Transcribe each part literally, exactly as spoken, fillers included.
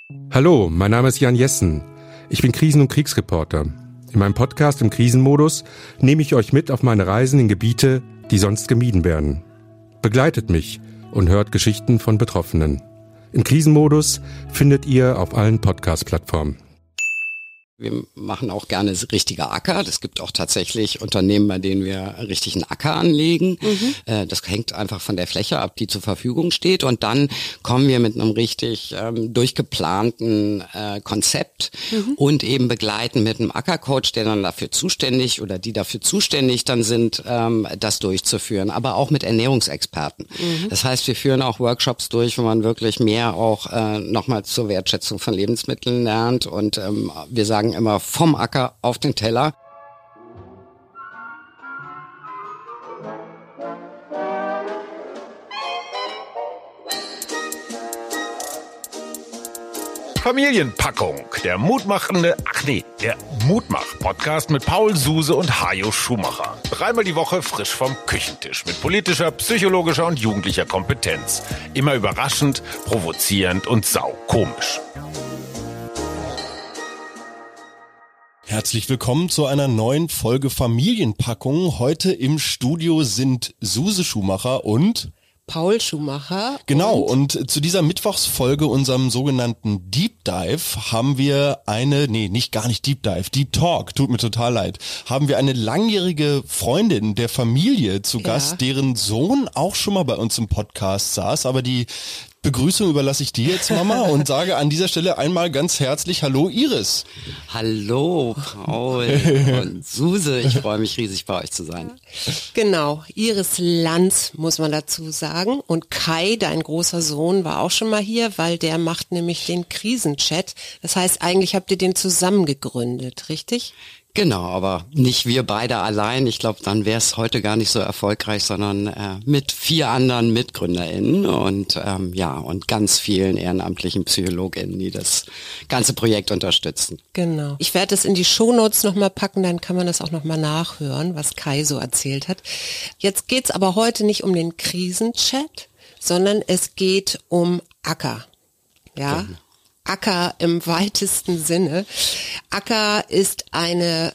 Hallo, mein Name ist Jan Jessen. Ich bin Krisen- und Kriegsreporter. In meinem Podcast im Krisenmodus nehme ich euch mit auf meine Reisen in Gebiete, die sonst gemieden werden. Begleitet mich und hört Geschichten von Betroffenen. Im Krisenmodus findet ihr auf allen Podcast-Plattformen. Wir machen auch gerne richtige Acker. Es gibt auch tatsächlich Unternehmen, bei denen wir richtigen Acker anlegen. Mhm. Das hängt einfach von der Fläche ab, die zur Verfügung steht. Und dann kommen wir mit einem richtig ähm, durchgeplanten äh, Konzept mhm. und eben begleiten mit einem Ackercoach, der dann dafür zuständig oder die dafür zuständig dann sind, ähm, das durchzuführen. Aber auch mit Ernährungsexperten. Mhm. Das heißt, wir führen auch Workshops durch, wo man wirklich mehr auch äh, nochmal zur Wertschätzung von Lebensmitteln lernt. Und ähm, wir sagen immer vom Acker auf den Teller. Familienpackung, der mutmachende, ach nee, der Mutmach-Podcast mit Paul Suse und Hajo Schumacher. Dreimal die Woche frisch vom Küchentisch mit politischer, psychologischer und jugendlicher Kompetenz. Immer überraschend, provozierend und saukomisch. Herzlich willkommen zu einer neuen Folge Familienpackung. Heute im Studio sind Suse Schumacher und Paul Schumacher. Genau, und, und zu dieser Mittwochsfolge, unserem sogenannten Deep Dive, haben wir eine, nee, nicht gar nicht Deep Dive, Deep Talk, tut mir total leid, haben wir eine langjährige Freundin der Familie zu Gast, ja. deren Sohn auch schon mal bei uns im Podcast saß, aber die Begrüßung überlasse ich dir jetzt, Mama, und sage an dieser Stelle einmal ganz herzlich Hallo, Iris. Hallo, Paul und Suse. Ich freue mich riesig, bei euch zu sein. Genau, Iris Lanz, muss man dazu sagen. Und Kai, dein großer Sohn, war auch schon mal hier, weil der macht nämlich den Krisenchat. Das heißt, eigentlich habt ihr den zusammen gegründet, richtig? Genau, aber nicht wir beide allein. Ich glaube, dann wäre es heute gar nicht so erfolgreich, sondern äh, mit vier anderen MitgründerInnen und ähm, ja und ganz vielen ehrenamtlichen PsychologInnen, die das ganze Projekt unterstützen. Genau. Ich werde es in die Shownotes nochmal packen, dann kann man das auch nochmal nachhören, was Kai so erzählt hat. Jetzt geht's aber heute nicht um den Krisenchat, sondern es geht um Acker. Ja. Genau. Acker im weitesten Sinne. Acker ist eine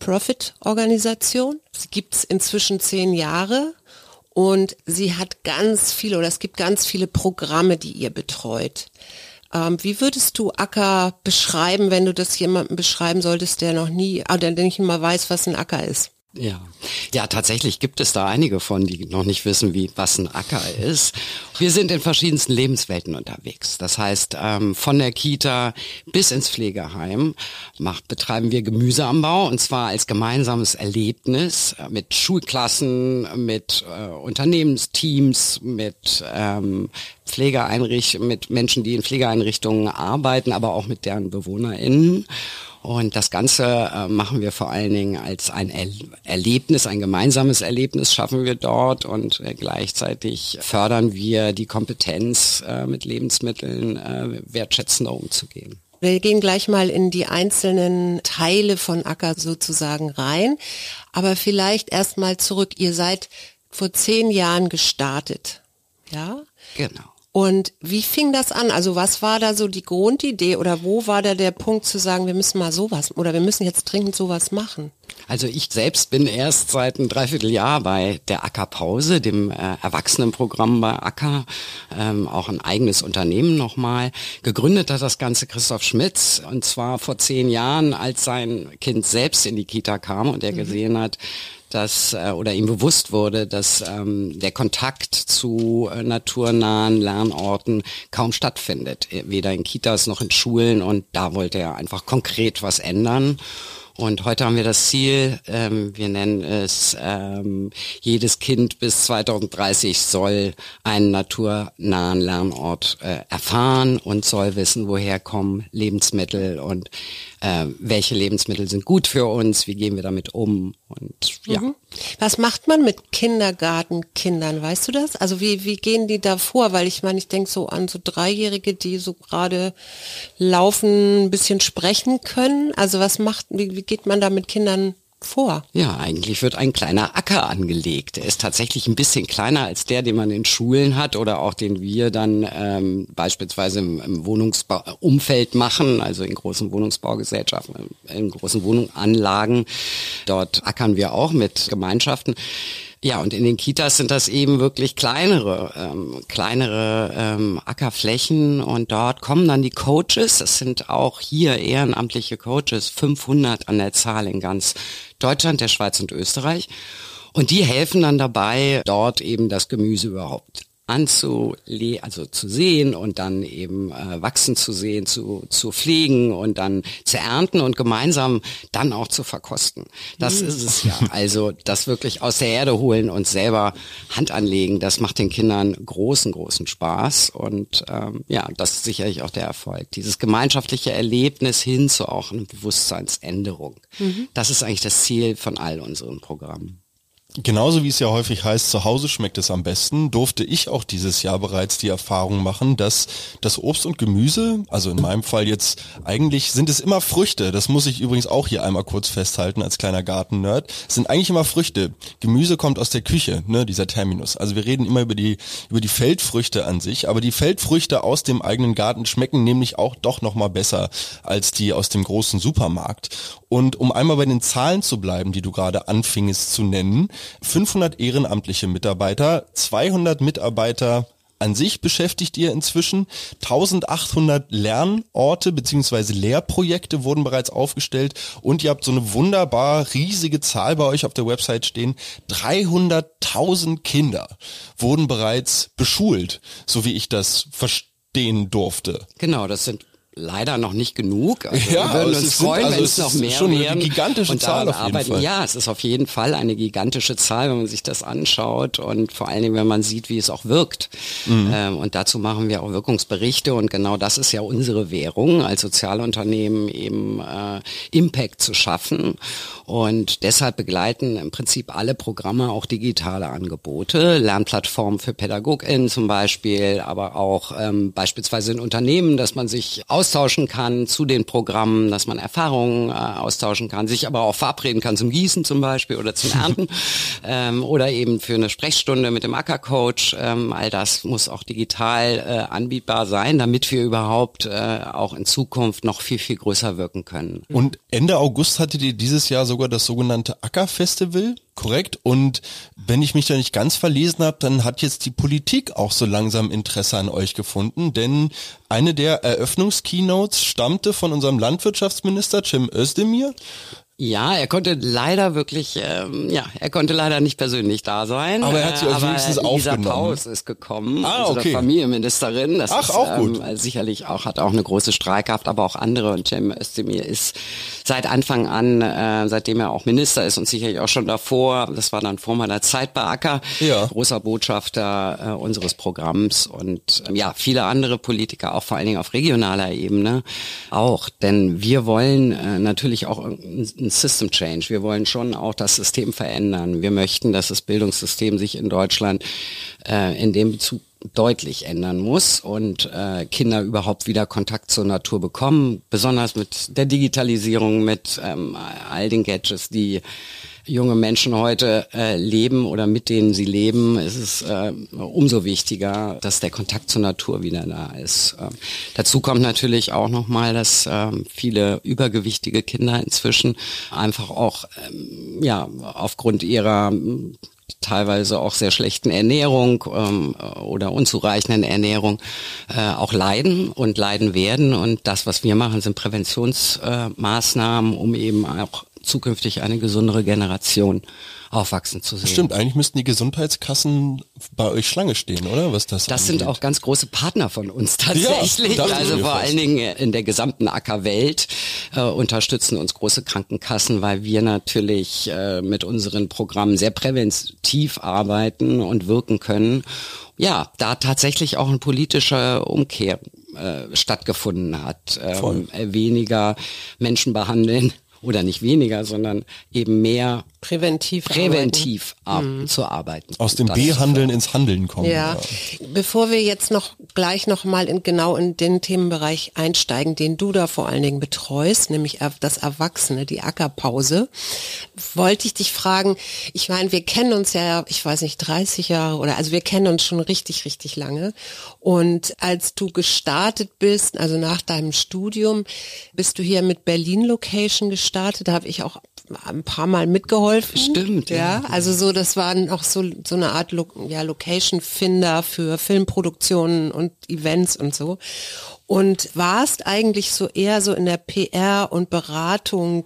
Non-Profit-Organisation. Sie gibt es inzwischen zehn Jahre und sie hat ganz viele, oder es gibt ganz viele Programme, die ihr betreut. Ähm, wie würdest du Acker beschreiben, wenn du das jemandem beschreiben solltest, der noch nie, oder der nicht mal weiß, was ein Acker ist? Ja, ja, tatsächlich gibt es da einige von, die noch nicht wissen, wie was ein Acker ist. Wir sind in verschiedensten Lebenswelten unterwegs. Das heißt, ähm, von der Kita bis ins Pflegeheim macht, betreiben wir Gemüseanbau, und zwar als gemeinsames Erlebnis äh, mit Schulklassen, mit äh, Unternehmensteams, mit ähm, Pflegeeinrichtungen, mit Menschen, die in Pflegeeinrichtungen arbeiten, aber auch mit deren BewohnerInnen. Und das Ganze äh, machen wir vor allen Dingen als ein er- Erlebnis, ein gemeinsames Erlebnis schaffen wir dort, und äh, gleichzeitig fördern wir die Kompetenz, äh, mit Lebensmitteln äh, wertschätzender umzugehen. Wir gehen gleich mal in die einzelnen Teile von Acker sozusagen rein, aber vielleicht erst mal zurück. Ihr seid vor zehn Jahren gestartet, ja? Genau. Und wie fing das an? Also was war da so die Grundidee oder wo war da der Punkt zu sagen, wir müssen mal sowas oder wir müssen jetzt dringend sowas machen? Also ich selbst bin erst seit einem Dreivierteljahr bei der Ackerpause, dem äh, Erwachsenenprogramm bei Acker, ähm, auch ein eigenes Unternehmen nochmal. Gegründet hat das Ganze Christoph Schmitz, und zwar vor zehn Jahren, als sein Kind selbst in die Kita kam und er mhm. gesehen hat, dass äh, oder ihm bewusst wurde, dass ähm, der Kontakt zu äh, naturnahen Lernorten kaum stattfindet, weder in Kitas noch in Schulen, und da wollte er einfach konkret was ändern. Und heute haben wir das Ziel, ähm, wir nennen es, ähm, jedes Kind bis zweitausenddreißig soll einen naturnahen Lernort äh, erfahren und soll wissen, woher kommen Lebensmittel und äh, welche Lebensmittel sind gut für uns, wie gehen wir damit um, und ja. Mhm. Was macht man mit Kindergartenkindern, weißt du das? Also wie wie gehen die da vor? Weil ich meine, ich denke so an so Dreijährige, die so gerade laufen, ein bisschen sprechen können. Also was macht, wie, wie geht man da mit Kindern vor? Ja, eigentlich wird ein kleiner Acker angelegt. Der ist tatsächlich ein bisschen kleiner als der, den man in Schulen hat oder auch den wir dann ähm, beispielsweise im, im Wohnungsumfeld machen, also in großen Wohnungsbaugesellschaften, in großen Wohnanlagen. Dort ackern wir auch mit Gemeinschaften. Ja, und in den Kitas sind das eben wirklich kleinere, ähm, kleinere ähm, Ackerflächen und dort kommen dann die Coaches. Das sind auch hier ehrenamtliche Coaches, fünfhundert an der Zahl in ganz Deutschland, der Schweiz und Österreich. Und die helfen dann dabei, dort eben das Gemüse überhaupt anzule also zu sehen und dann eben äh, wachsen zu sehen, zu zu pflegen und dann zu ernten und gemeinsam dann auch zu verkosten. Das mhm. ist es ja. Also das wirklich aus der Erde holen und selber Hand anlegen, das macht den Kindern großen, großen Spaß und ähm, ja, das ist sicherlich auch der Erfolg. Dieses gemeinschaftliche Erlebnis hin zu auch einer Bewusstseinsänderung. Mhm. Das ist eigentlich das Ziel von all unseren Programmen. Genauso wie es ja häufig heißt, zu Hause schmeckt es am besten, durfte ich auch dieses Jahr bereits die Erfahrung machen, dass das Obst und Gemüse, also in meinem Fall jetzt, eigentlich sind es immer Früchte, das muss ich übrigens auch hier einmal kurz festhalten als kleiner Garten-Nerd, es sind eigentlich immer Früchte. Gemüse kommt aus der Küche, ne, dieser Terminus. Also wir reden immer über die, über die Feldfrüchte an sich, aber die Feldfrüchte aus dem eigenen Garten schmecken nämlich auch doch nochmal besser als die aus dem großen Supermarkt. Und um einmal bei den Zahlen zu bleiben, die du gerade anfingest zu nennen, fünfhundert ehrenamtliche Mitarbeiter, zweihundert Mitarbeiter an sich beschäftigt ihr inzwischen, eintausendachthundert Lernorte bzw. Lehrprojekte wurden bereits aufgestellt und ihr habt so eine wunderbar riesige Zahl bei euch auf der Website stehen, dreihunderttausend Kinder wurden bereits beschult, so wie ich das verstehen durfte. Genau, das sind leider noch nicht genug. Also ja, wir würden uns freuen, also wenn es noch mehr schon wären. Eine gigantische und Zahl auf jeden arbeiten. Fall. Ja, es ist auf jeden Fall eine gigantische Zahl, wenn man sich das anschaut und vor allen Dingen, wenn man sieht, wie es auch wirkt. Mhm. Ähm, und dazu machen wir auch Wirkungsberichte und genau das ist ja unsere Währung, als Sozialunternehmen eben äh, Impact zu schaffen. Und deshalb begleiten im Prinzip alle Programme auch digitale Angebote, Lernplattformen für PädagogInnen zum Beispiel, aber auch ähm, beispielsweise in Unternehmen, dass man sich austauschen kann zu den Programmen, dass man Erfahrungen äh, austauschen kann, sich aber auch verabreden kann zum Gießen zum Beispiel oder zum Ernten ähm, oder eben für eine Sprechstunde mit dem Ackercoach. Ähm, all das muss auch digital äh, anbietbar sein, damit wir überhaupt äh, auch in Zukunft noch viel, viel größer wirken können. Und Ende August hattet ihr dieses Jahr sogar das sogenannte Acker-Festival, korrekt? Und wenn ich mich da nicht ganz verlesen habe, dann hat jetzt die Politik auch so langsam Interesse an euch gefunden, denn eine der Eröffnungskeynotes stammte von unserem Landwirtschaftsminister Cem Özdemir. Ja, er konnte leider wirklich, ähm, ja, er konnte leider nicht persönlich da sein. Aber er hat sie euch wenigstens aufgenommen. Lisa Paus ist gekommen, ah, unsere okay. Familienministerin. Das Ach, ist, auch gut. Ähm, sicherlich auch, hat auch eine große Streitkraft, aber auch andere. Und Cem Özdemir ist seit Anfang an, äh, seitdem er auch Minister ist und sicherlich auch schon davor, das war dann vor meiner Zeit bei Acker, ja. großer Botschafter äh, unseres Programms und ähm, ja, viele andere Politiker, auch vor allen Dingen auf regionaler Ebene auch. Denn wir wollen äh, natürlich auch ein System Change. Wir wollen schon auch das System verändern. Wir möchten, dass das Bildungssystem sich in Deutschland äh, in dem Bezug deutlich ändern muss und äh, Kinder überhaupt wieder Kontakt zur Natur bekommen, besonders mit der Digitalisierung, mit ähm, all den Gadgets, die junge Menschen heute äh, leben oder mit denen sie leben, ist es äh, umso wichtiger, dass der Kontakt zur Natur wieder da ist. Ähm, dazu kommt natürlich auch nochmal, dass ähm, viele übergewichtige Kinder inzwischen einfach auch ähm, ja aufgrund ihrer teilweise auch sehr schlechten Ernährung ähm, oder unzureichenden Ernährung äh, auch leiden und leiden werden. Und das, was wir machen, sind Präventionsmaßnahmen, äh, um eben auch zukünftig eine gesundere Generation aufwachsen zu sehen. Stimmt, eigentlich müssten die Gesundheitskassen bei euch Schlange stehen, oder? Was das Das angeht. Sind auch ganz große Partner von uns tatsächlich. Ja, also vor fast. allen Dingen in der gesamten Ackerwelt äh, unterstützen uns große Krankenkassen, weil wir natürlich äh, mit unseren Programmen sehr präventiv arbeiten und wirken können. Ja, da tatsächlich auch eine politische Umkehr äh, stattgefunden hat. Ähm, weniger Menschen behandeln. Oder nicht weniger, sondern eben mehr präventiv, präventiv arbeiten. Ar- zu arbeiten. Aus dem Das B-Handeln ins Handeln kommen. Ja. ja. Bevor wir jetzt noch gleich nochmal in, genau in den Themenbereich einsteigen, den du da vor allen Dingen betreust, nämlich das Erwachsene, die Ackerpause. Wollte ich dich fragen, ich meine, wir kennen uns ja, ich weiß nicht, dreißig Jahre oder, also wir kennen uns schon richtig, richtig lange. Und als du gestartet bist, also nach deinem Studium, bist du hier mit Berlin Location gestartet, da habe ich auch ein paar Mal mitgeholfen. Stimmt. Ja, ja. Also so, das war auch so, so eine Art Lo- ja, Location-Finder für Filmproduktionen und Events und so. Und warst eigentlich so eher so in der P R und Beratung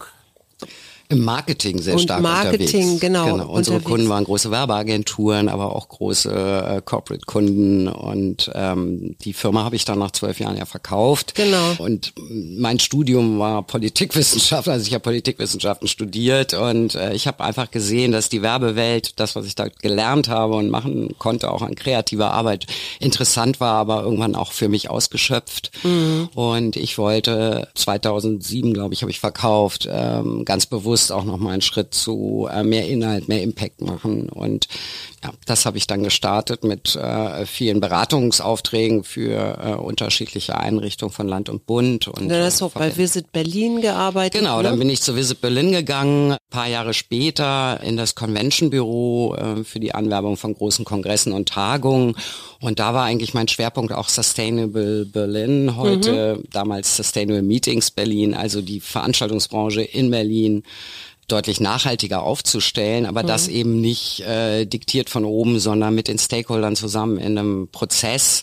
Im Marketing sehr und stark Marketing, unterwegs. genau. genau. Unsere unterwegs. Kunden waren große Werbeagenturen, aber auch große äh, Corporate-Kunden und ähm, die Firma habe ich dann nach zwölf Jahren ja verkauft. Genau. Und mein Studium war Politikwissenschaft, also ich habe Politikwissenschaften studiert und äh, ich habe einfach gesehen, dass die Werbewelt, das, was ich da gelernt habe und machen konnte, auch an kreativer Arbeit interessant war, aber irgendwann auch für mich ausgeschöpft. Mhm. Und ich wollte zweitausendsieben, glaube ich, habe ich verkauft, ähm, ganz bewusst auch nochmal einen Schritt zu äh, mehr Inhalt, mehr Impact machen und ja, das habe ich dann gestartet mit äh, vielen Beratungsaufträgen für äh, unterschiedliche Einrichtungen von Land und Bund. Und dann hast du auch bei Visit Berlin gearbeitet. Genau, ne? Dann bin ich zu Visit Berlin gegangen, ein paar Jahre später in das Convention Büro äh, für die Anwerbung von großen Kongressen und Tagungen und da war eigentlich mein Schwerpunkt auch Sustainable Berlin, heute mhm. damals Sustainable Meetings Berlin, also die Veranstaltungsbranche in Berlin deutlich nachhaltiger aufzustellen, aber mhm. das eben nicht äh, diktiert von oben, sondern mit den Stakeholdern zusammen in einem Prozess.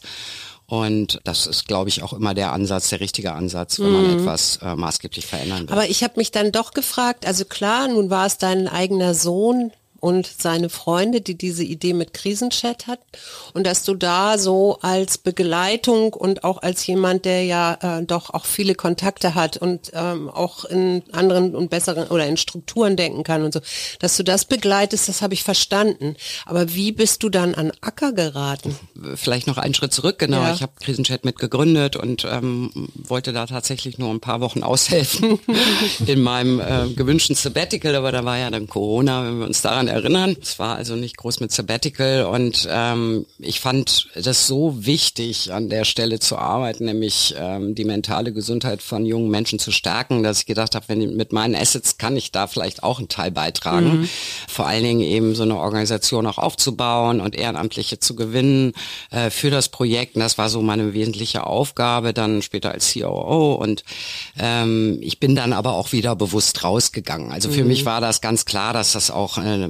Und das ist, glaube ich, auch immer der Ansatz, der richtige Ansatz, wenn man mhm. etwas äh, maßgeblich verändern will. Aber ich habe mich dann doch gefragt, also klar, nun war es dein eigener Sohn und seine Freunde, die diese Idee mit Krisenchat hat und dass du da so als Begleitung und auch als jemand, der ja äh, doch auch viele Kontakte hat und ähm, auch in anderen und besseren oder in Strukturen denken kann und so, dass du das begleitest, das habe ich verstanden. Aber wie bist du dann an Acker geraten? Vielleicht noch einen Schritt zurück, genau. Ja. Ich habe Krisenchat mitgegründet und ähm, wollte da tatsächlich nur ein paar Wochen aushelfen in meinem äh, gewünschten Sabbatical, aber da war ja dann Corona, wenn wir uns daran erinnern. Es war also nicht groß mit Sabbatical und ähm, ich fand das so wichtig, an der Stelle zu arbeiten, nämlich ähm, die mentale Gesundheit von jungen Menschen zu stärken, dass ich gedacht habe, wenn mit meinen Assets kann ich da vielleicht auch einen Teil beitragen. Mhm. Vor allen Dingen eben so eine Organisation auch aufzubauen und Ehrenamtliche zu gewinnen äh, für das Projekt. Und das war so meine wesentliche Aufgabe, dann später als C O O und ähm, ich bin dann aber auch wieder bewusst rausgegangen. Also für mhm. mich war das ganz klar, dass das auch äh,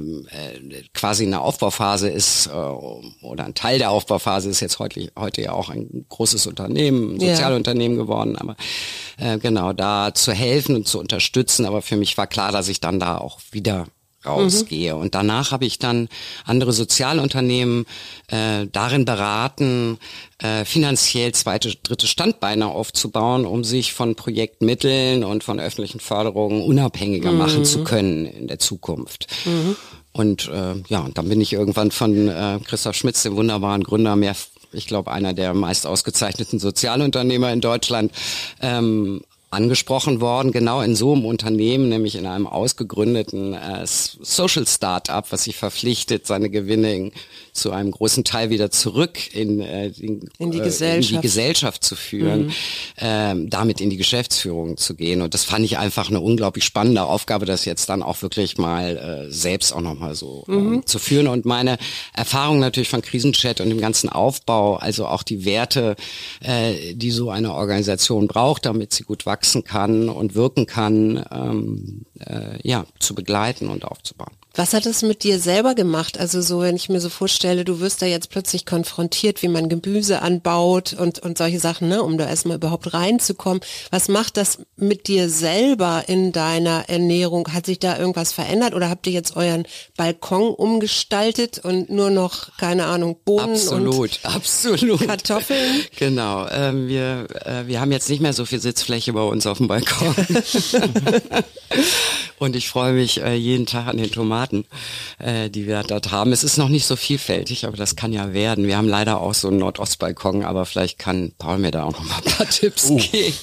quasi eine Aufbauphase ist äh, oder ein Teil der Aufbauphase ist jetzt heute, heute ja auch ein großes Unternehmen, ein Sozialunternehmen ja. geworden, aber äh, genau, da zu helfen und zu unterstützen, aber für mich war klar, dass ich dann da auch wieder rausgehe. Mhm. Und danach habe ich dann andere Sozialunternehmen äh, darin beraten, äh, finanziell zweite, dritte Standbeine aufzubauen, um sich von Projektmitteln und von öffentlichen Förderungen unabhängiger mhm. machen zu können in der Zukunft. Mhm. Und äh, ja, und dann bin ich irgendwann von äh, Christoph Schmitz, dem wunderbaren Gründer, mehr, ich glaube, einer der meist ausgezeichneten Sozialunternehmer in Deutschland, ähm, angesprochen worden, genau in so einem Unternehmen, nämlich in einem ausgegründeten äh, Social Startup, was sich verpflichtet, seine Gewinne in, zu einem großen Teil wieder zurück in, äh, in, in, die, äh, Gesellschaft. in die Gesellschaft zu führen, mhm. ähm, damit in die Geschäftsführung zu gehen. Und das fand ich einfach eine unglaublich spannende Aufgabe, das jetzt dann auch wirklich mal äh, selbst auch nochmal so mhm. ähm, zu führen. Und meine Erfahrung natürlich von Krisenchat und dem ganzen Aufbau, also auch die Werte, äh, die so eine Organisation braucht, damit sie gut wachsen kann und wirken kann, ähm, äh, ja, zu begleiten und aufzubauen. Was hat es mit dir selber gemacht? Also so, wenn ich mir so vorstelle, du wirst da jetzt plötzlich konfrontiert, wie man Gemüse anbaut und, und solche Sachen, ne, um da erstmal überhaupt reinzukommen. Was macht das mit dir selber in deiner Ernährung? Hat sich da irgendwas verändert oder habt ihr jetzt euren Balkon umgestaltet und nur noch, keine Ahnung, Bohnen absolut, und absolut. Kartoffeln? Genau, ähm, wir, äh, wir haben jetzt nicht mehr so viel Sitzfläche bei uns auf dem Balkon. Und ich freue mich äh, jeden Tag an den Tomaten, äh, die wir dort haben. Es ist noch nicht so vielfältig, aber das kann ja werden. Wir haben leider auch so einen Nordostbalkon, aber vielleicht kann Paul mir da auch noch mal ein paar Tipps uh. geben.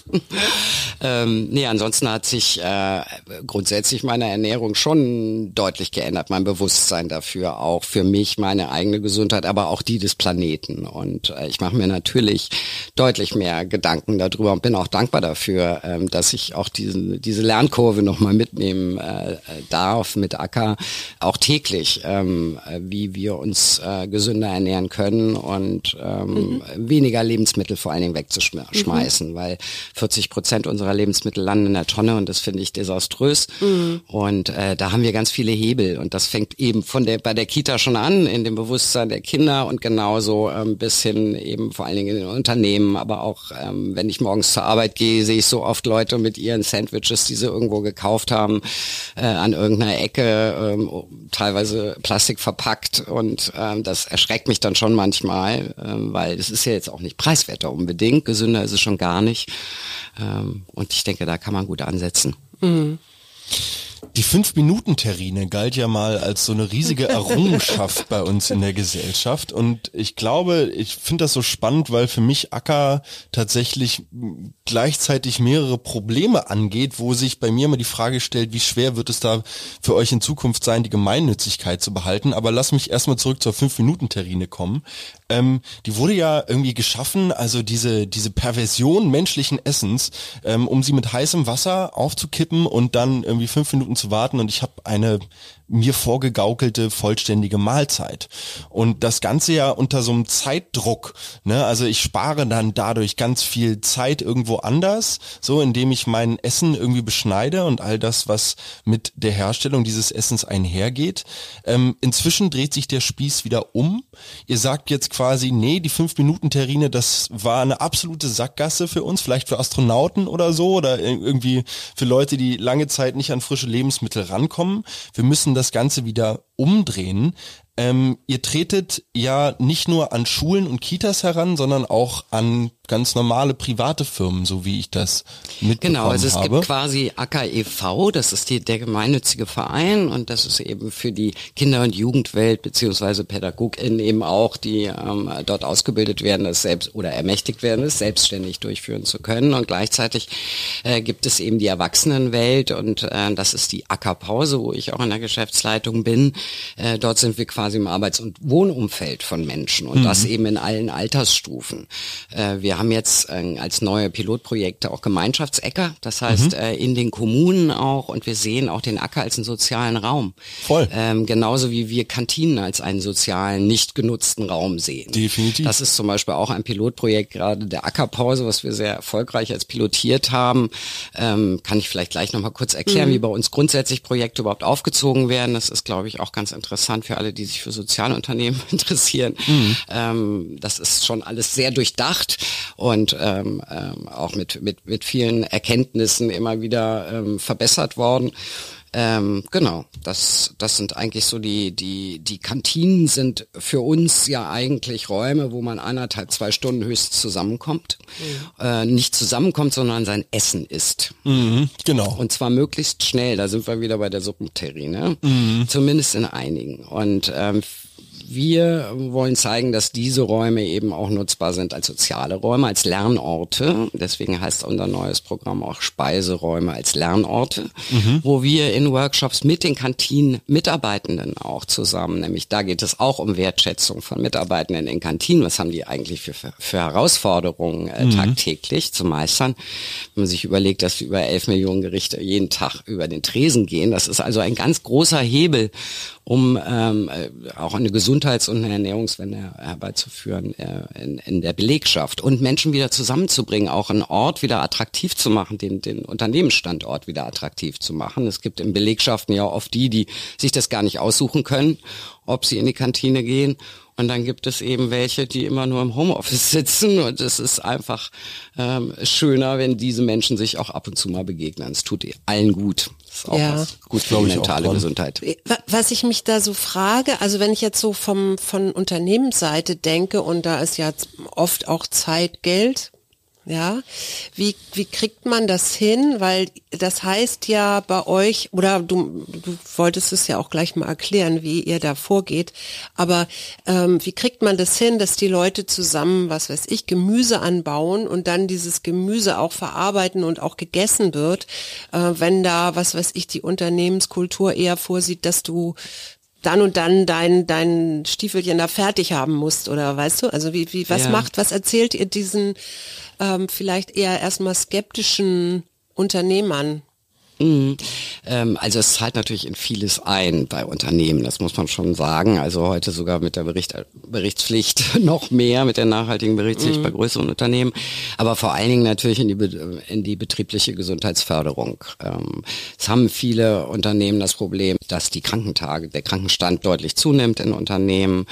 ähm, nee, ansonsten hat sich äh, grundsätzlich meine Ernährung schon deutlich geändert. Mein Bewusstsein dafür, auch für mich, meine eigene Gesundheit, aber auch die des Planeten. Und äh, ich mache mir natürlich deutlich mehr Gedanken darüber und bin auch dankbar dafür, ähm, dass ich auch diese, diese Lernkurve nochmal mitnehmen äh, darf mit Acker, auch täglich, ähm, wie wir uns äh, gesünder ernähren können und ähm, mhm. weniger Lebensmittel vor allen Dingen wegzuschmeißen, mhm. weil vierzig Prozent unserer Lebensmittel landen in der Tonne und das finde ich desaströs. Mhm. Und äh, da haben wir ganz viele Hebel und das fängt eben von der bei der Kita schon an, in dem Bewusstsein der Kinder und genauso ähm, bis hin eben vor allen Dingen in den Unternehmen, aber auch ähm, wenn ich morgens zur Arbeit gehe, sehe ich so oft Leute mit ihren Sandwiches, die sie irgendwo gekauft haben, äh, an irgendeiner Ecke, ähm, teilweise Plastik verpackt und ähm, das erschreckt mich dann schon manchmal, ähm, weil das ist ja jetzt auch nicht preiswerter unbedingt, gesünder ist es schon gar nicht ähm, und ich denke, da kann man gut ansetzen. Mhm. Die Fünf-Minuten-Terrine galt ja mal als so eine riesige Errungenschaft bei uns in der Gesellschaft und ich glaube, ich finde das so spannend, weil für mich Acker tatsächlich gleichzeitig mehrere Probleme angeht, wo sich bei mir immer die Frage stellt, wie schwer wird es da für euch in Zukunft sein, die Gemeinnützigkeit zu behalten, aber lass mich erstmal zurück zur Fünf-Minuten-Terrine kommen. Ähm, die wurde ja irgendwie geschaffen, also diese diese Perversion menschlichen Essens, ähm, um sie mit heißem Wasser aufzukippen und dann irgendwie fünf Minuten zu warten und ich habe eine mir vorgegaukelte vollständige Mahlzeit. Und das Ganze ja unter so einem Zeitdruck, ne? Also ich spare dann dadurch ganz viel Zeit irgendwo anders, so indem ich mein Essen irgendwie beschneide und all das, was mit der Herstellung dieses Essens einhergeht. Ähm, inzwischen dreht sich der Spieß wieder um. Ihr sagt jetzt quasi, nee, die Fünf-Minuten-Terrine, das war eine absolute Sackgasse für uns, vielleicht für Astronauten oder so oder irgendwie für Leute, die lange Zeit nicht an frische Lebensmittel rankommen. Wir müssen das das Ganze wieder umdrehen. Ähm, ihr tretet ja nicht nur an Schulen und Kitas heran, sondern auch an ganz normale private Firmen, so wie ich das mitbekommen habe. Genau, also es habe. gibt quasi Acker e V, das ist die, der gemeinnützige Verein und das ist eben für die Kinder- und Jugendwelt beziehungsweise PädagogInnen eben auch, die ähm, dort ausgebildet werden, das selbst oder ermächtigt werden, es selbstständig durchführen zu können und gleichzeitig äh, gibt es eben die Erwachsenenwelt und äh, das ist die Ackerpause, wo ich auch in der Geschäftsleitung bin. Äh, dort sind wir quasi im Arbeits- und Wohnumfeld von Menschen und mhm. das eben in allen Altersstufen. Äh, wir haben jetzt äh, als neue Pilotprojekte auch Gemeinschaftsäcker, das heißt mhm. äh, in den Kommunen auch und wir sehen auch den Acker als einen sozialen Raum. Voll. Ähm, genauso wie wir Kantinen als einen sozialen, nicht genutzten Raum sehen. Definitiv. Das ist zum Beispiel auch ein Pilotprojekt gerade der Ackerpause, was wir sehr erfolgreich als pilotiert haben. Ähm, kann ich vielleicht gleich nochmal kurz erklären, mhm. wie bei uns grundsätzlich Projekte überhaupt aufgezogen werden. Das ist, glaube ich, auch ganz interessant für alle, die sich für Sozialunternehmen interessieren. Mhm. Ähm, das ist schon alles sehr durchdacht und ähm, ähm, auch mit mit mit vielen Erkenntnissen immer wieder ähm, verbessert worden. Ähm, genau, das das sind eigentlich so die die die Kantinen sind für uns ja eigentlich Räume, wo man eineinhalb zwei Stunden höchstens zusammenkommt, mhm. äh, nicht zusammenkommt, sondern sein Essen isst. Mhm, genau. Und zwar möglichst schnell. Da sind wir wieder bei der Suppenterrine, mhm. zumindest in einigen. Und ähm, wir wollen zeigen, dass diese Räume eben auch nutzbar sind als soziale Räume, als Lernorte. Deswegen heißt unser neues Programm auch Speiseräume als Lernorte, mhm. wo wir in Workshops mit den Kantinen-Mitarbeitenden auch zusammen, nämlich da geht es auch um Wertschätzung von Mitarbeitenden in Kantinen. Was haben die eigentlich für, für, für Herausforderungen äh, mhm. tagtäglich zu meistern? Wenn man sich überlegt, dass über elf Millionen Gerichte jeden Tag über den Tresen gehen, das ist also ein ganz großer Hebel, um ähm, auch eine Gesundheits- und eine Ernährungswende herbeizuführen äh, in, in der Belegschaft und Menschen wieder zusammenzubringen, auch einen Ort wieder attraktiv zu machen, den, den Unternehmensstandort wieder attraktiv zu machen. Es gibt in Belegschaften ja oft die, die sich das gar nicht aussuchen können, ob sie in die Kantine gehen. Und dann gibt es eben welche, die immer nur im Homeoffice sitzen und es ist einfach ähm, schöner, wenn diese Menschen sich auch ab und zu mal begegnen. Es tut allen gut. Das ist auch ja. was gut für die mentale Gesundheit. Was ich mich da so frage, also wenn ich jetzt so vom von Unternehmensseite denke und da ist ja oft auch Zeit, Geld Ja, wie, wie kriegt man das hin? Weil das heißt ja bei euch, oder du, du wolltest es ja auch gleich mal erklären, wie ihr da vorgeht, aber ähm, wie kriegt man das hin, dass die Leute zusammen, was weiß ich, Gemüse anbauen und dann dieses Gemüse auch verarbeiten und auch gegessen wird, äh, wenn da, was weiß ich, die Unternehmenskultur eher vorsieht, dass du dann und dann dein, dein Stiefelchen da fertig haben musst, oder weißt du? Also wie, wie, was Ja. macht, was erzählt ihr diesen ähm, vielleicht eher erstmal skeptischen Unternehmern? Mhm. Ähm, also es zahlt natürlich in vieles ein bei Unternehmen, das muss man schon sagen. Also heute sogar mit der Bericht, Berichtspflicht noch mehr, mit der nachhaltigen Berichtspflicht mhm. bei größeren Unternehmen, aber vor allen Dingen natürlich in die, in die betriebliche Gesundheitsförderung. Ähm, es haben viele Unternehmen das Problem, dass die Krankentage, der Krankenstand deutlich zunimmt in Unternehmen.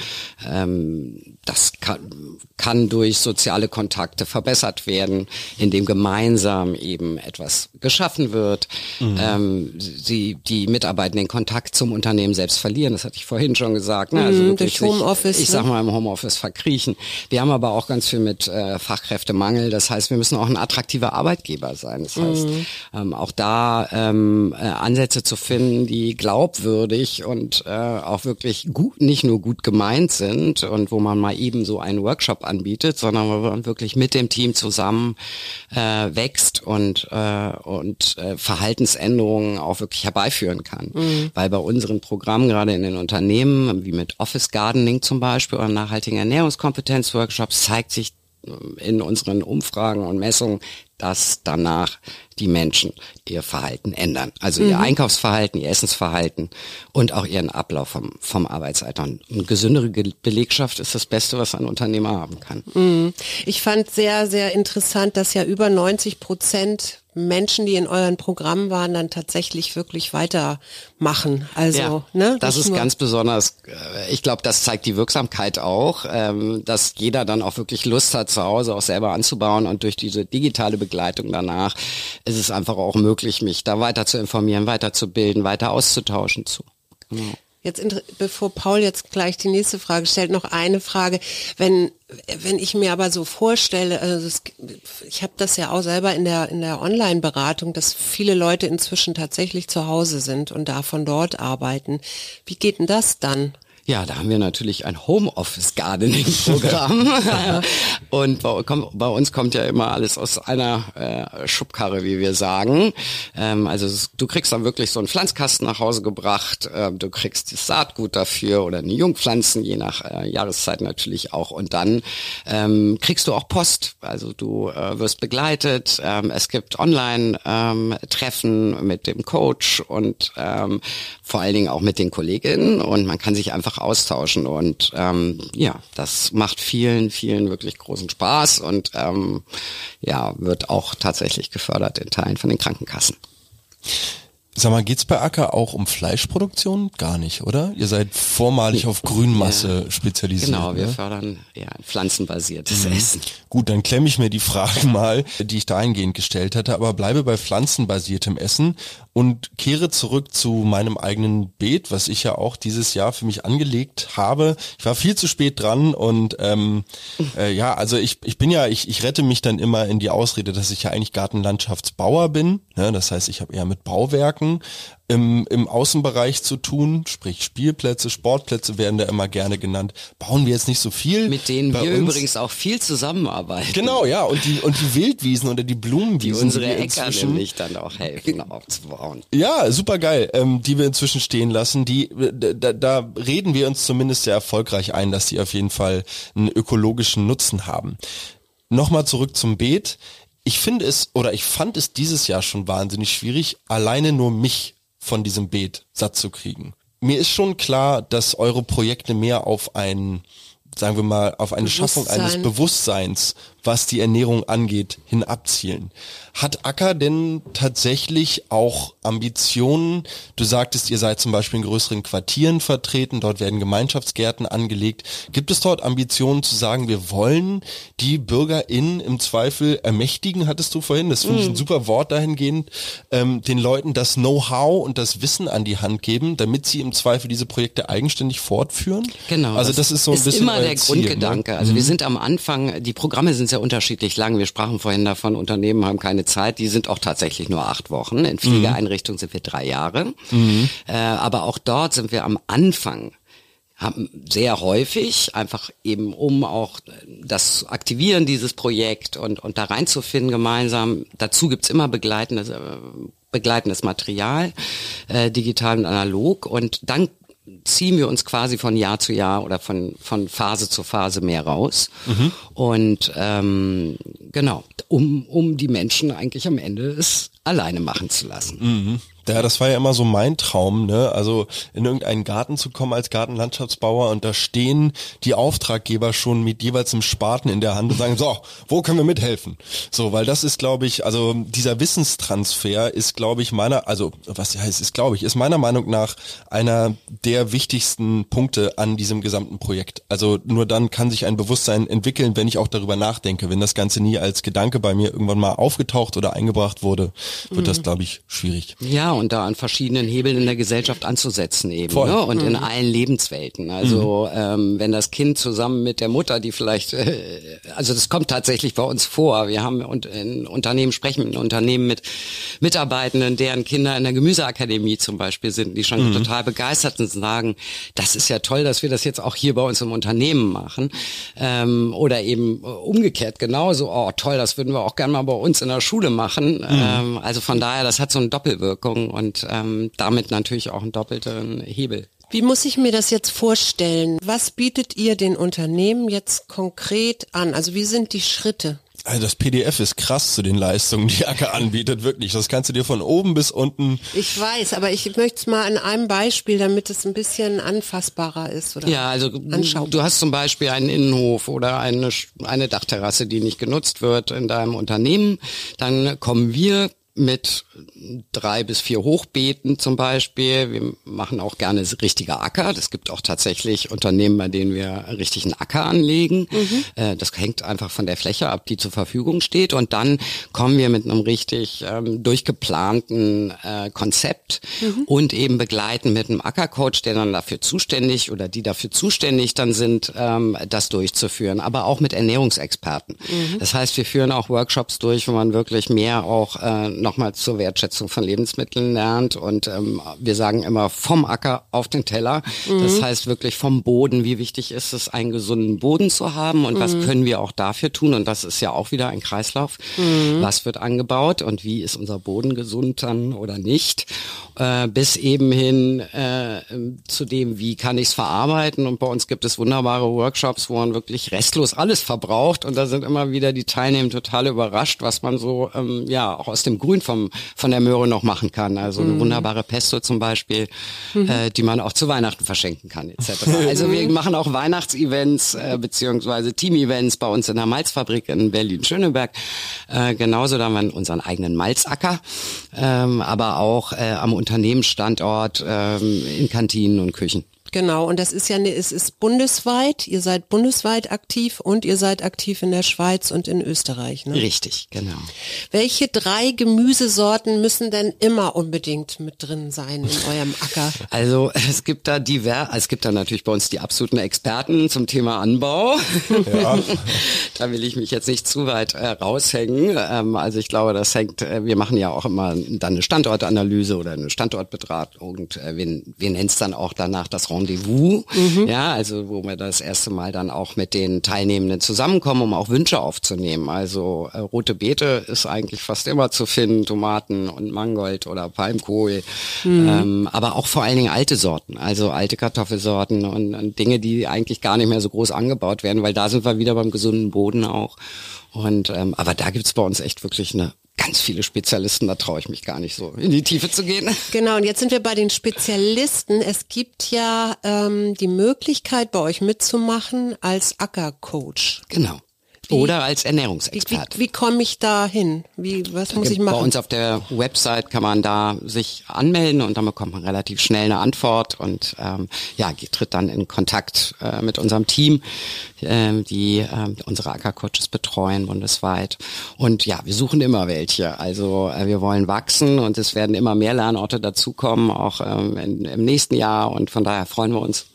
Ähm, das kann, kann durch soziale Kontakte verbessert werden, indem gemeinsam eben etwas geschaffen wird. Mhm. Ähm, sie, die Mitarbeiter den Kontakt zum Unternehmen selbst verlieren, das hatte ich vorhin schon gesagt. Ne? Also mhm, durch Homeoffice. Ich, ich sag mal im Homeoffice verkriechen. Wir haben aber auch ganz viel mit äh, Fachkräftemangel, das heißt, wir müssen auch ein attraktiver Arbeitgeber sein. Das heißt, mhm. ähm, auch da ähm, äh, Ansätze zu finden, die glaubwürdig und äh, auch wirklich gut, nicht nur gut gemeint sind und wo man mal eben so einen Workshop anbietet, sondern wo man wirklich mit dem Team zusammen äh, wächst und, äh, und äh, Verhaltensänderungen auch wirklich herbeiführen kann. Mhm. Weil bei unseren Programmen, gerade in den Unternehmen, wie mit Office Gardening zum Beispiel oder nachhaltigen Ernährungskompetenzworkshops, zeigt sich in unseren Umfragen und Messungen, dass danach die Menschen ihr Verhalten ändern. Also ihr mhm. Einkaufsverhalten, ihr Essensverhalten und auch ihren Ablauf vom, vom Arbeitsalltag. Und eine gesündere Belegschaft ist das Beste, was ein Unternehmer haben kann. Mhm. Ich fand sehr, sehr interessant, dass ja über neunzig Prozent Menschen, die in euren Programmen waren, dann tatsächlich wirklich weitermachen. Also, ja, ne? Das ist ganz besonders. Ich glaube, das zeigt die Wirksamkeit auch, dass jeder dann auch wirklich Lust hat, zu Hause auch selber anzubauen, und durch diese digitale Begleitung danach ist es einfach auch möglich, mich da weiter zu informieren, weiterzubilden, weiter auszutauschen zu. Genau. Jetzt, bevor Paul jetzt gleich die nächste Frage stellt, noch eine Frage. Wenn wenn ich mir aber so vorstelle, also das, ich habe das ja auch selber in der in der Online-Beratung, dass viele Leute inzwischen tatsächlich zu Hause sind und da von dort arbeiten. Wie geht denn das dann? Ja, da haben wir natürlich ein Homeoffice-Gardening-Programm. Und bei, bei uns kommt ja immer alles aus einer äh, Schubkarre, wie wir sagen. Ähm, also du kriegst dann wirklich so einen Pflanzkasten nach Hause gebracht, ähm, du kriegst das Saatgut dafür oder eine Jungpflanzen, je nach äh, Jahreszeit natürlich auch. Und dann ähm, kriegst du auch Post. Also du äh, wirst begleitet. Ähm, es gibt Online-Treffen ähm, mit dem Coach und ähm, vor allen Dingen auch mit den Kolleginnen. Und man kann sich einfach austauschen, und ähm, ja, das macht vielen, vielen wirklich großen Spaß und ähm, ja, wird auch tatsächlich gefördert in Teilen von den Krankenkassen. Sag mal, geht's bei Acker auch um Fleischproduktion? Gar nicht, oder? Ihr seid vormalig auf Grünmasse ja, spezialisiert. Genau, wir ne? fördern ja pflanzenbasiertes mhm. Essen. Gut, dann klemme ich mir die Fragen mal, die ich dahingehend gestellt hatte, aber bleibe bei pflanzenbasiertem Essen und kehre zurück zu meinem eigenen Beet, was ich ja auch dieses Jahr für mich angelegt habe. Ich war viel zu spät dran und ähm, äh, ja, also ich ich bin ja, ich ich rette mich dann immer in die Ausrede, dass ich ja eigentlich Gartenlandschaftsbauer bin. Ne? Das heißt, ich habe eher mit Bauwerken im, im Außenbereich zu tun, sprich Spielplätze, Sportplätze werden da immer gerne genannt. Bauen wir jetzt nicht so viel. Mit denen wir uns übrigens auch viel zusammenarbeiten. Genau, ja, und die und die Wildwiesen oder die Blumenwiesen, die unsere die Äcker nämlich dann auch helfen aufzubauen. Ja, super geil, ähm, die wir inzwischen stehen lassen. Die da, da reden wir uns zumindest sehr erfolgreich ein, dass die auf jeden Fall einen ökologischen Nutzen haben. Nochmal zurück zum Beet. Ich finde es, oder ich fand es dieses Jahr schon wahnsinnig schwierig, alleine nur mich von diesem Beet satt zu kriegen. Mir ist schon klar, dass eure Projekte mehr auf ein, sagen wir mal, auf eine Schaffung eines Bewusstseins, was die Ernährung angeht, hin abzielen. Hat Acker denn tatsächlich auch Ambitionen? Du sagtest, ihr seid zum Beispiel in größeren Quartieren vertreten, dort werden Gemeinschaftsgärten angelegt. Gibt es dort Ambitionen zu sagen, wir wollen die BürgerInnen im Zweifel ermächtigen, hattest du vorhin, das finde mm. ich ein super Wort dahingehend, ähm, den Leuten das Know-how und das Wissen an die Hand geben, damit sie im Zweifel diese Projekte eigenständig fortführen? Genau. Also das, das ist so ein ist bisschen immer der Ziel, Grundgedanke. Ne? Also mhm. wir sind am Anfang, die Programme sind sehr unterschiedlich lang. Wir sprachen vorhin davon, Unternehmen haben keine Zeit. Die sind auch tatsächlich nur acht Wochen. In Pflegeeinrichtungen sind wir drei Jahre. Mhm. Äh, aber auch dort sind wir am Anfang. Haben sehr häufig, einfach eben um auch das zu aktivieren, dieses Projekt und, und da reinzufinden gemeinsam. Dazu gibt's immer begleitendes, äh, begleitendes Material, äh, digital und analog. Und dann ziehen wir uns quasi von Jahr zu Jahr oder von, von Phase zu Phase mehr raus. Mhm. Und ähm, genau, um, um die Menschen eigentlich am Ende es alleine machen zu lassen. Mhm. Ja, das war ja immer so mein Traum, ne? Also in irgendeinen Garten zu kommen als Gartenlandschaftsbauer und da stehen die Auftraggeber schon mit jeweils einem Spaten in der Hand und sagen, so, wo können wir mithelfen? So, weil das ist, glaube ich, also dieser Wissenstransfer ist, glaube ich, meiner, also was heißt, ist, glaube ich, ist meiner Meinung nach einer der wichtigsten Punkte an diesem gesamten Projekt. Also nur dann kann sich ein Bewusstsein entwickeln, wenn ich auch darüber nachdenke. Wenn das Ganze nie als Gedanke bei mir irgendwann mal aufgetaucht oder eingebracht wurde, wird mhm. das, glaube ich, schwierig. Ja, und da an verschiedenen Hebeln in der Gesellschaft anzusetzen eben, ne? Und mhm. in allen Lebenswelten. Also mhm. ähm, wenn das Kind zusammen mit der Mutter, die vielleicht, äh, also das kommt tatsächlich bei uns vor. Wir haben und in Unternehmen sprechen mit Unternehmen mit Mitarbeitenden, deren Kinder in der Gemüseakademie zum Beispiel sind, die schon mhm. total begeistert sind und sagen, das ist ja toll, dass wir das jetzt auch hier bei uns im Unternehmen machen. Ähm, oder eben umgekehrt genauso, oh toll, das würden wir auch gerne mal bei uns in der Schule machen. Mhm. Ähm, also von daher, das hat so eine Doppelwirkung und ähm, damit natürlich auch einen doppelten Hebel. Wie muss ich mir das jetzt vorstellen? Was bietet ihr den Unternehmen jetzt konkret an? Also wie sind die Schritte? Also das P D F ist krass zu den Leistungen, die Acker anbietet, wirklich. Das kannst du dir von oben bis unten... Ich weiß, aber ich möchte es mal an einem Beispiel, damit es ein bisschen anfassbarer ist. Oder ja, also du hast zum Beispiel einen Innenhof oder eine, eine Dachterrasse, die nicht genutzt wird in deinem Unternehmen. Dann kommen wir mit drei bis vier Hochbeeten zum Beispiel. Wir machen auch gerne richtige Acker. Es gibt auch tatsächlich Unternehmen, bei denen wir richtig einen Acker anlegen. Mhm. Äh, das hängt einfach von der Fläche ab, die zur Verfügung steht. Und dann kommen wir mit einem richtig ähm, durchgeplanten äh, Konzept mhm. und eben begleiten mit einem Ackercoach, der dann dafür zuständig oder die dafür zuständig dann sind, ähm, das durchzuführen. Aber auch mit Ernährungsexperten. Mhm. Das heißt, wir führen auch Workshops durch, wo man wirklich mehr auch äh, nochmal zur Wertschätzung von Lebensmitteln lernt und ähm, wir sagen immer vom Acker auf den Teller. Mhm. Das heißt wirklich vom Boden, wie wichtig ist es, einen gesunden Boden zu haben und mhm. was können wir auch dafür tun und das ist ja auch wieder ein Kreislauf. Mhm. Was wird angebaut und wie ist unser Boden gesund dann oder nicht? Äh, bis eben hin äh, zu dem, wie kann ich es verarbeiten und bei uns gibt es wunderbare Workshops, wo man wirklich restlos alles verbraucht und da sind immer wieder die Teilnehmer total überrascht, was man so ähm, ja auch aus dem Grün vom von der Möhre noch machen kann. Also eine mhm. wunderbare Pesto zum Beispiel, mhm. äh, die man auch zu Weihnachten verschenken kann et cetera. Also wir machen auch Weihnachtsevents äh, beziehungsweise Team-Events bei uns in der Malzfabrik in Berlin-Schöneberg. Äh, genauso da haben wir unseren eigenen Malzacker, ähm, aber auch äh, am Unternehmensstandort ähm, in Kantinen und Küchen. Genau, und das ist ja, ne, es ist bundesweit, ihr seid bundesweit aktiv und ihr seid aktiv in der Schweiz und in Österreich, ne? Richtig, genau. Welche drei Gemüsesorten müssen denn immer unbedingt mit drin sein in eurem Acker? Also es gibt da divers, es gibt da natürlich bei uns die absoluten Experten zum Thema Anbau. Ja. Da will ich mich jetzt nicht zu weit äh, raushängen. Ähm, also ich glaube, das hängt, äh, wir machen ja auch immer dann eine Standortanalyse oder eine Standortbetrachtung und äh, wir, wir nennen es dann auch danach das Rendezvous, mhm. ja, also wo wir das erste Mal dann auch mit den Teilnehmenden zusammenkommen, um auch Wünsche aufzunehmen. Also äh, rote Beete ist eigentlich fast immer zu finden, Tomaten und Mangold oder Palmkohl, mhm. ähm, aber auch vor allen Dingen alte Sorten, also alte Kartoffelsorten und, und Dinge, die eigentlich gar nicht mehr so groß angebaut werden, weil da sind wir wieder beim gesunden Boden auch. Und ähm, aber da gibt's bei uns echt wirklich eine ganz viele Spezialisten, da traue ich mich gar nicht so in die Tiefe zu gehen. Genau, und jetzt sind wir bei den Spezialisten. Es gibt ja ähm, die Möglichkeit, bei euch mitzumachen als Ackercoach. Genau. Wie, oder als Ernährungsexperte. Wie, wie, wie komme ich da hin? Wie, was muss ich machen? Bei uns auf der Website kann man da sich anmelden und dann bekommt man relativ schnell eine Antwort und ähm, ja, tritt dann in Kontakt äh, mit unserem Team, äh, die äh, unsere Ackercoaches betreuen bundesweit. Und ja, wir suchen immer welche. Also äh, wir wollen wachsen und es werden immer mehr Lernorte dazukommen, auch ähm, in, im nächsten Jahr und von daher freuen wir uns.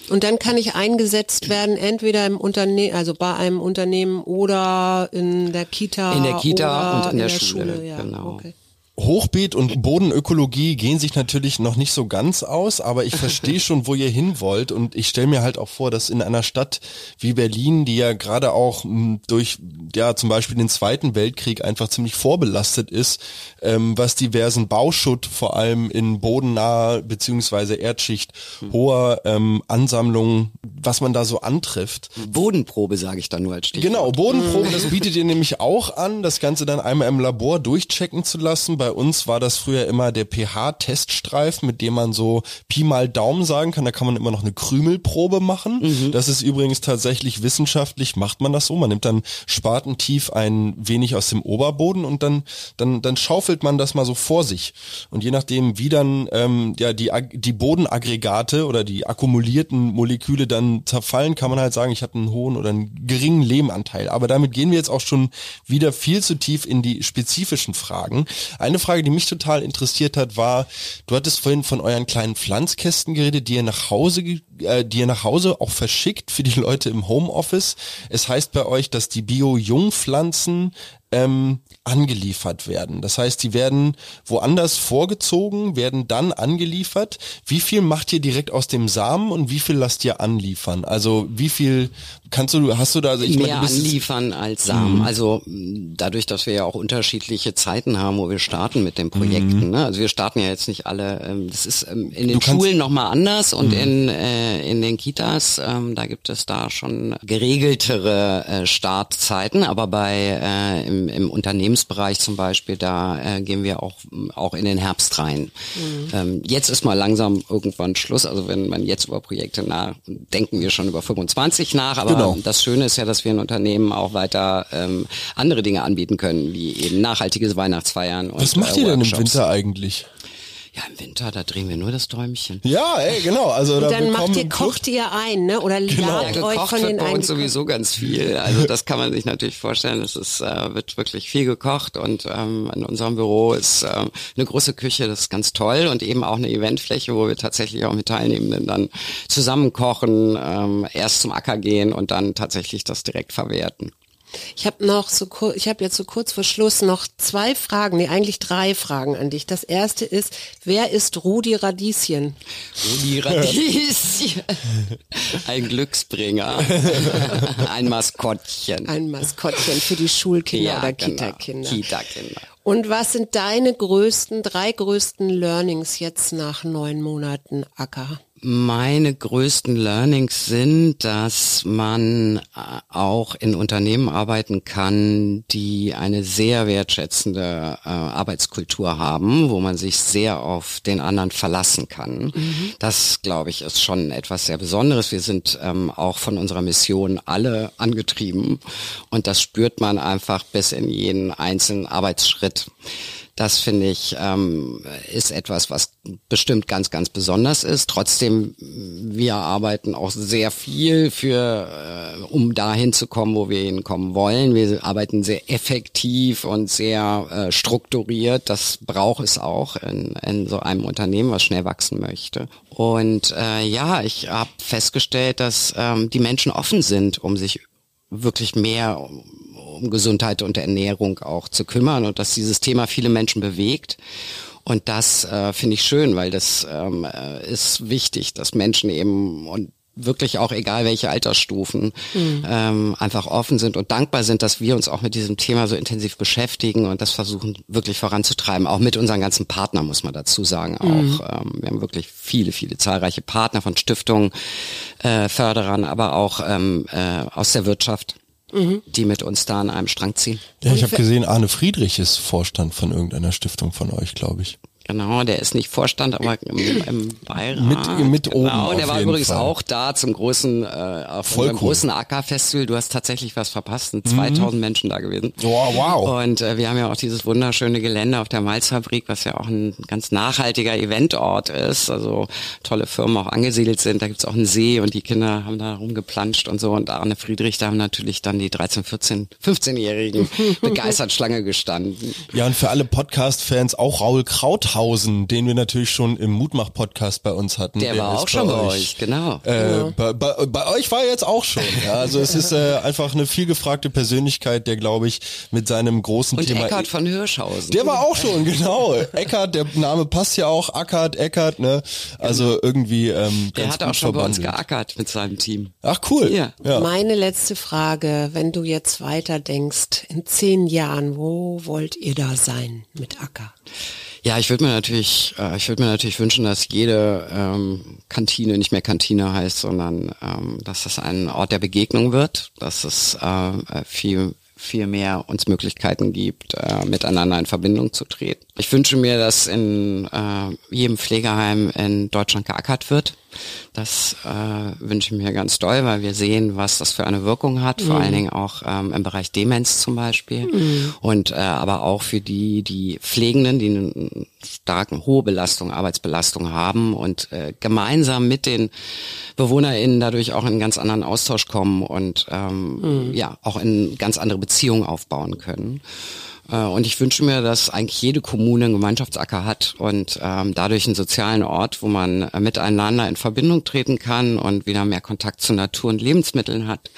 Und dann kann ich eingesetzt werden, entweder im Unternehmen, also bei einem Unternehmen oder in der Kita. In der Kita oder und in der, in der Schule, Schule ja. genau. Okay. Hochbeet und Bodenökologie gehen sich natürlich noch nicht so ganz aus, aber ich verstehe schon, wo ihr hin wollt und ich stelle mir halt auch vor, dass in einer Stadt wie Berlin, die ja gerade auch m, durch ja zum Beispiel den Zweiten Weltkrieg einfach ziemlich vorbelastet ist, ähm, was diversen Bauschutt vor allem in bodennaher beziehungsweise Erdschicht hoher ähm, Ansammlungen, was man da so antrifft. Bodenprobe sage ich da nur als Stichwort. Genau, Bodenproben, das bietet ihr nämlich auch an, das Ganze dann einmal im Labor durchchecken zu lassen. Bei uns war das früher immer der pH-Teststreifen, mit dem man so Pi mal Daumen sagen kann. Da kann man immer noch eine Krümelprobe machen. Mhm. Das ist übrigens tatsächlich wissenschaftlich, macht man das so. Man nimmt dann spatentief ein wenig aus dem Oberboden und dann dann dann schaufelt man das mal so vor sich. Und je nachdem, wie dann ähm, ja die die Bodenaggregate oder die akkumulierten Moleküle dann zerfallen, kann man halt sagen, ich habe einen hohen oder einen geringen Lehmanteil. Aber damit gehen wir jetzt auch schon wieder viel zu tief in die spezifischen Fragen. Eine Frage, die mich total interessiert hat, war, du hattest vorhin von euren kleinen Pflanzkästen geredet, die ihr nach Hause, äh, die ihr nach Hause auch verschickt für die Leute im Homeoffice. Es heißt bei euch, dass die Bio-Jungpflanzen ähm, angeliefert werden. Das heißt, die werden woanders vorgezogen, werden dann angeliefert. Wie viel macht ihr direkt aus dem Samen und wie viel lasst ihr anliefern? Also wie viel kannst du, hast du da... Also ich mehr meine, du bist anliefern als Samen. Mhm. Also dadurch, dass wir ja auch unterschiedliche Zeiten haben, wo wir starten mit den Projekten. Mhm. Ne? Also wir starten ja jetzt nicht alle, ähm, das ist ähm, in den Schulen nochmal anders und mhm. in äh, in den Kitas, ähm, da gibt es da schon geregeltere äh, Startzeiten, aber bei äh, im Im, im Unternehmensbereich zum Beispiel, da äh, gehen wir auch auch in den Herbst rein. Mhm. Ähm, jetzt ist mal langsam irgendwann Schluss. Also wenn man jetzt über Projekte nach, denken wir schon über fünfundzwanzig nach. Aber genau. Das Schöne ist ja, dass wir in Unternehmen auch weiter ähm, andere Dinge anbieten können, wie eben nachhaltiges Weihnachtsfeiern. Und, was macht äh, ihr denn im Winter eigentlich? Ja, im Winter, da drehen wir nur das Däumchen. Ja, ey, genau. Also und da dann macht ihr, kocht ihr ein, ne? Oder genau. ladet Ja, euch gekocht von wird den bei uns sowieso ganz viel. Also das kann man sich natürlich vorstellen. Es ist, äh, wird wirklich viel gekocht und ähm, in unserem Büro ist äh, eine große Küche, das ist ganz toll und eben auch eine Eventfläche, wo wir tatsächlich auch mit Teilnehmenden dann zusammen kochen, ähm, erst zum Acker gehen und dann tatsächlich das direkt verwerten. Ich habe noch so kur- ich habe jetzt so kurz vor Schluss noch zwei Fragen, nee, eigentlich drei Fragen an dich. Das erste ist, wer ist Rudi Radieschen? Rudi Radieschen. Ein Glücksbringer. Ein Maskottchen. Ein Maskottchen für die Schulkinder ja, oder genau. Kita-Kinder. Kita-Kinder. Und was sind deine größten, drei größten Learnings jetzt nach neun Monaten Acker? Meine größten Learnings sind, dass man auch in Unternehmen arbeiten kann, die eine sehr wertschätzende äh, Arbeitskultur haben, wo man sich sehr auf den anderen verlassen kann. Mhm. Das, glaube ich, ist schon etwas sehr Besonderes. Wir sind ähm, auch von unserer Mission alle angetrieben und das spürt man einfach bis in jeden einzelnen Arbeitsschritt. Das finde ich ähm, ist etwas, was bestimmt ganz, ganz besonders ist. Trotzdem, wir arbeiten auch sehr viel für, äh, um dahin zu kommen, wo wir hinkommen wollen. Wir arbeiten sehr effektiv und sehr äh, strukturiert. Das braucht es auch in, in so einem Unternehmen, was schnell wachsen möchte. Und äh, ja, ich habe festgestellt, dass ähm, die Menschen offen sind, um sich wirklich mehr um, um Gesundheit und Ernährung auch zu kümmern und dass dieses Thema viele Menschen bewegt. Und das äh, finde ich schön, weil das ähm, ist wichtig, dass Menschen eben und wirklich auch egal welche Altersstufen mhm. ähm, einfach offen sind und dankbar sind, dass wir uns auch mit diesem Thema so intensiv beschäftigen und das versuchen wirklich voranzutreiben. Auch mit unseren ganzen Partnern, muss man dazu sagen. Auch mhm. ähm, wir haben wirklich viele, viele zahlreiche Partner von Stiftungen, äh, Förderern, aber auch ähm, äh, aus der Wirtschaft. Mhm. Die mit uns da an einem Strang ziehen. Ja, ich habe gesehen, Arne Friedrich ist Vorstand von irgendeiner Stiftung von euch, glaube ich. Genau, der ist nicht Vorstand, aber im, im Beirat. Mit, mit genau, oben auf der war jeden übrigens Fall. auch da zum großen, äh, auf Voll unserem cool. großen Acker-Festival. Du hast tatsächlich was verpasst, sind zweitausend mhm. Menschen da gewesen. Oh, wow. Und äh, wir haben ja auch dieses wunderschöne Gelände auf der Malzfabrik, was ja auch ein ganz nachhaltiger Eventort ist. Also tolle Firmen auch angesiedelt sind. Da gibt's auch einen See und die Kinder haben da rumgeplanscht und so. Und Arne Friedrich, da haben natürlich dann die dreizehn, vierzehn, fünfzehnjährigen begeistert Schlange gestanden. Ja, und für alle Podcast-Fans auch Raul Krautheiser Ackerhausen, den wir natürlich schon im Mutmach-Podcast bei uns hatten. Der, der war auch schon bei euch, euch genau. Äh, genau. Bei, bei, bei euch war er jetzt auch schon. Ja, also es ist äh, einfach eine vielgefragte Persönlichkeit, der, glaube ich, mit seinem großen Und Thema... Und Eckhard von Hirschhausen. Der war auch schon, genau. Eckhard, der Name passt ja auch. Ackert, Eckhard, ne? Also irgendwie ähm, Der ganz hat gut auch schon verbandelt. bei uns geackert mit seinem Team. Ach cool. Ja. ja. Meine letzte Frage, wenn du jetzt weiter denkst, in zehn Jahren, wo wollt ihr da sein mit Acker? Ja, ich würde mir natürlich, äh, ich würde mir natürlich wünschen, dass jede ähm, Kantine nicht mehr Kantine heißt, sondern ähm, dass das ein Ort der Begegnung wird, dass es äh, viel viel mehr uns Möglichkeiten gibt, äh, miteinander in Verbindung zu treten. Ich wünsche mir, dass in äh, jedem Pflegeheim in Deutschland geackert wird. Das äh, wünsche ich mir ganz doll, weil wir sehen, was das für eine Wirkung hat, vor mhm. allen Dingen auch ähm, im Bereich Demenz zum Beispiel mhm. und äh, aber auch für die, die Pflegenden, die eine starke, hohe Belastung, Arbeitsbelastung haben und äh, gemeinsam mit den BewohnerInnen dadurch auch in einen ganz anderen Austausch kommen und ähm, mhm. ja auch in ganz andere Beziehungen aufbauen können. Und ich wünsche mir, dass eigentlich jede Kommune einen Gemeinschaftsacker hat und ähm, dadurch einen sozialen Ort, wo man äh, miteinander in Verbindung treten kann und wieder mehr Kontakt zu Natur und Lebensmitteln hat.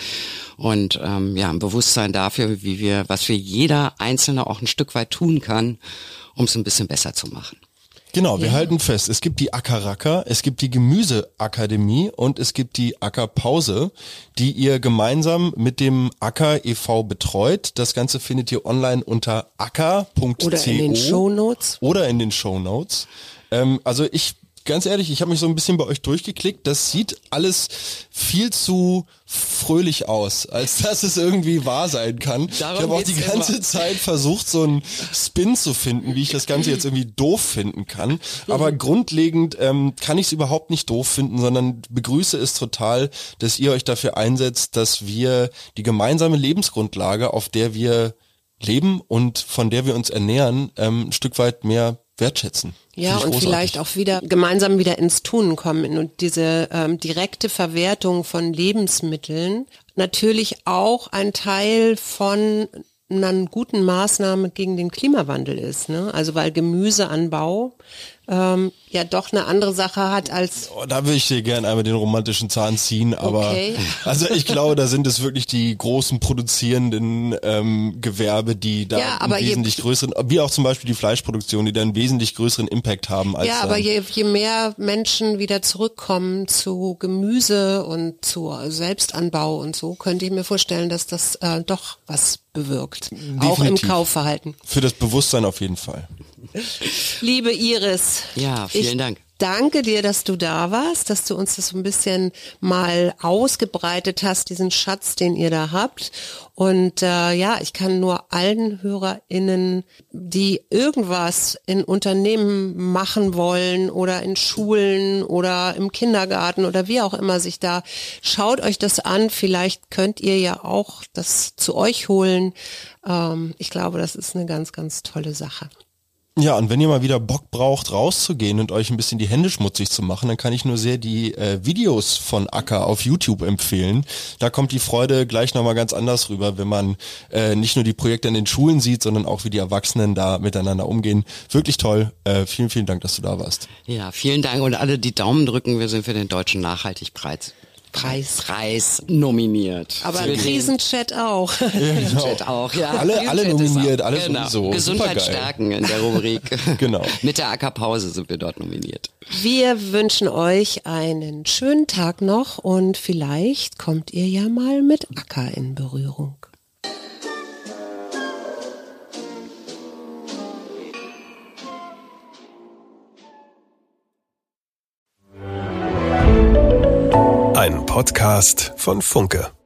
Und ähm, ja, ein Bewusstsein dafür, wie wir, was wir jeder Einzelne auch ein Stück weit tun kann, um es ein bisschen besser zu machen. Genau, wir ja. halten fest, es gibt die Ackerracker, es gibt die Gemüseakademie und es gibt die Ackerpause, die ihr gemeinsam mit dem Acker e V betreut. Das Ganze findet ihr online unter acker punkt co. Oder in den Shownotes. Oder in den Shownotes. Ähm, also ich, ganz ehrlich, ich habe mich so ein bisschen bei euch durchgeklickt. Das sieht alles viel zu fröhlich aus, als dass es irgendwie wahr sein kann. Darum ich habe auch die ganze immer. Zeit versucht, so einen Spin zu finden, wie ich das Ganze jetzt irgendwie doof finden kann. Aber mhm. grundlegend ähm, kann ich es überhaupt nicht doof finden, sondern begrüße es total, dass ihr euch dafür einsetzt, dass wir die gemeinsame Lebensgrundlage, auf der wir leben und von der wir uns ernähren, ähm, ein Stück weit mehr wertschätzen. Ja, und großartig. Vielleicht auch wieder gemeinsam wieder ins Tun kommen und diese ähm, direkte Verwertung von Lebensmitteln natürlich auch ein Teil von einer guten Maßnahme gegen den Klimawandel ist, ne? Also weil Gemüseanbau ähm, ja doch eine andere Sache hat als... Oh, da würde ich dir gerne einmal den romantischen Zahn ziehen, aber okay. Also ich glaube, da sind es wirklich die großen produzierenden ähm, Gewerbe, die da ja, einen wesentlich je, größeren, wie auch zum Beispiel die Fleischproduktion, die da einen wesentlich größeren Impact haben. Als ja, aber je, je mehr Menschen wieder zurückkommen zu Gemüse und zu Selbstanbau und so, könnte ich mir vorstellen, dass das äh, doch was bewirkt. Definitiv. Auch im Kaufverhalten. Für das Bewusstsein auf jeden Fall. Liebe Iris. Ja, vielen ich Dank. Danke dir, dass du da warst, dass du uns das so ein bisschen mal ausgebreitet hast, diesen Schatz, den ihr da habt. Und äh, ja, ich kann nur allen HörerInnen, die irgendwas in Unternehmen machen wollen oder in Schulen oder im Kindergarten oder wie auch immer sich da, schaut euch das an. Vielleicht könnt ihr ja auch das zu euch holen. Ähm, ich glaube, das ist eine ganz, ganz tolle Sache. Ja, und wenn ihr mal wieder Bock braucht, rauszugehen und euch ein bisschen die Hände schmutzig zu machen, dann kann ich nur sehr die äh, Videos von Acker auf YouTube empfehlen. Da kommt die Freude gleich nochmal ganz anders rüber, wenn man äh, nicht nur die Projekte in den Schulen sieht, sondern auch wie die Erwachsenen da miteinander umgehen. Wirklich toll. Äh, vielen, vielen Dank, dass du da warst. Ja, vielen Dank und alle, die Daumen drücken. Wir sind für den Deutschen Nachhaltigpreis. Preis. Preis nominiert. Aber Krisenchat auch. Ja, genau. Chat auch, ja. Alle, alle nominiert, alle genau. sowieso. Gesundheit stärken in der Rubrik. Genau. Mit der Ackerpause sind wir dort nominiert. Wir wünschen euch einen schönen Tag noch und vielleicht kommt ihr ja mal mit Acker in Berührung. Ein Podcast von Funke.